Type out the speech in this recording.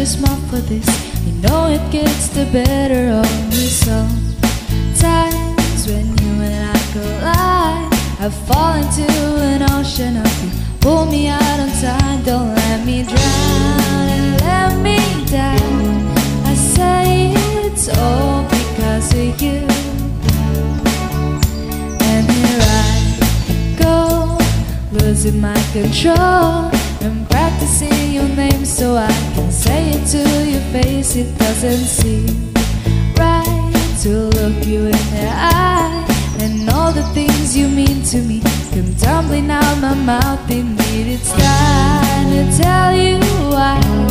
smart for this. You know it gets the better of me sometimes. When you and I collide, I fall into an ocean of you. Pull me out on time, don't let me drown and let me down. I say it's all because of you. And here I go, losing my control and practicing your name so I can say it to your face. It doesn't seem right to look you in the eye, and all the things you mean to me come tumbling out my mouth. Indeed, it's time to tell you why.